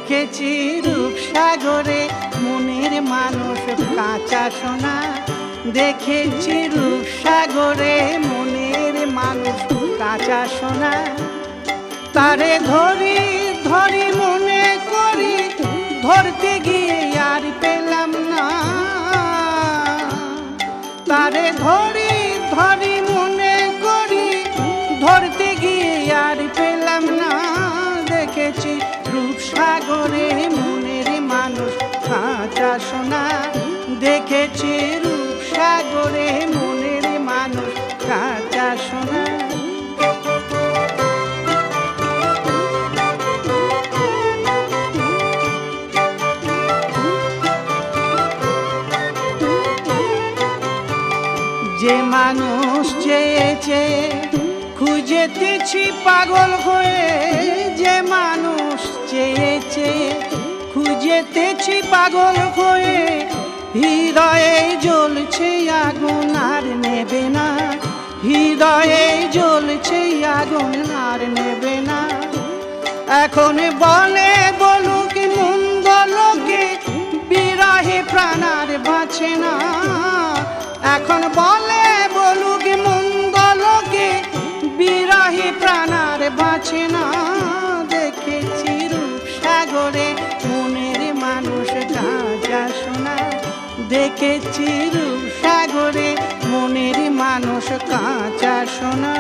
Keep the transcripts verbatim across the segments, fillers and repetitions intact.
দেখেছি রূপসাগরে মনের মানুষ কাঁচা সোনা, দেখেছি রূপসাগরে মনের মানুষ কাঁচা সোনা। তারে ধরি ধরি মনে করি, ধরতে গিয়ে আর পেলাম না। তারে ধরি ধরি মনে করি, ধরতে গিয়ে আর পেলাম না। দেখেছি রূপসাগরে মনের মানুষ কাঁচা সোনা, দেখেছি রূপসাগরে মনের মানুষ কাঁচা সোনা। যে মানুষ চেয়েছে খুঁজেতেছি পাগল হয়ে, যে মানুষ চেয়েছে খুঁজেতেছি পাগল হয়ে। হৃদয়ে জ্বলছে আগুন আর নেবে না, হৃদয়ে জ্বলছে আগুন আর নেবে না। এখন বলে বলুক মন্দ লোকে, বিরহে প্রাণ আর বাঁচে না। এখন বলে বলুক মন্দ লোকে, বিরহে প্রাণ আর বাঁচে না। দেখেছি রূপসাগরে মনের মানুষ কাঁচা সোনা, দেখেছি রূপসাগরে মনের মানুষ কাঁচা সোনা।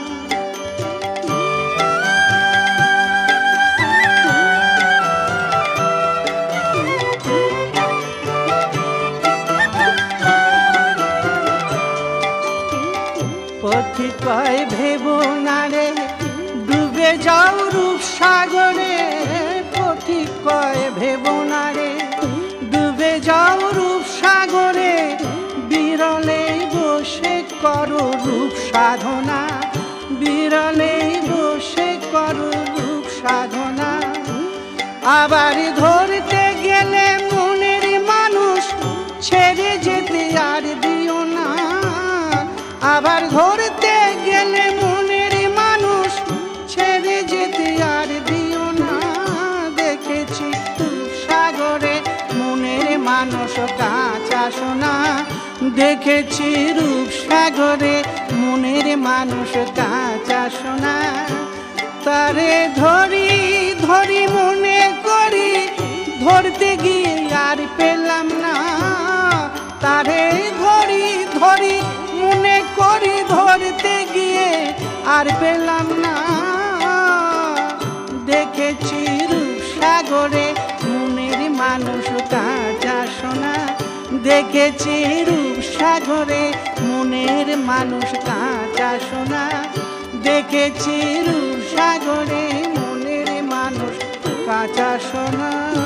পথি কয় ভেবো না রে ডুবে যাও রূপসাগরে, পথি কয় ভেবো না রে ডুবে যাও রূপসাগরে। বিরলে বসে করো রূপ সাধনা, বিরলে বসে করো রূপ সাধনা। আবার ধরতে গেলে মনের মানুষ ছেড়ে যেতে আর দিও না। আবার ধরতে গেলে মনের মানুষ ছেড়ে যেতে আর দিও না। দেখেছি রূপসাগরে মনের মানুষ কাঁচা সোনা, দেখেছি রূপসাগরে মনের মানুষ কাঁচা সোনা। তারে ধরি ধরি মনে করি, ধরতে গিয়ে আর পেলাম না। তারে ধরি ধরি মনে করি, ধরতে গিয়ে আর পেলাম না। দেখেছি রূপসাগরে মনের মানুষ কাঁচা সোনা, দেখেছি রূপসাগরে মনের মানুষ কাঁচা সোনা, দেখেছি রূপসাগরে মনের মানুষ কাঁচা সোনা।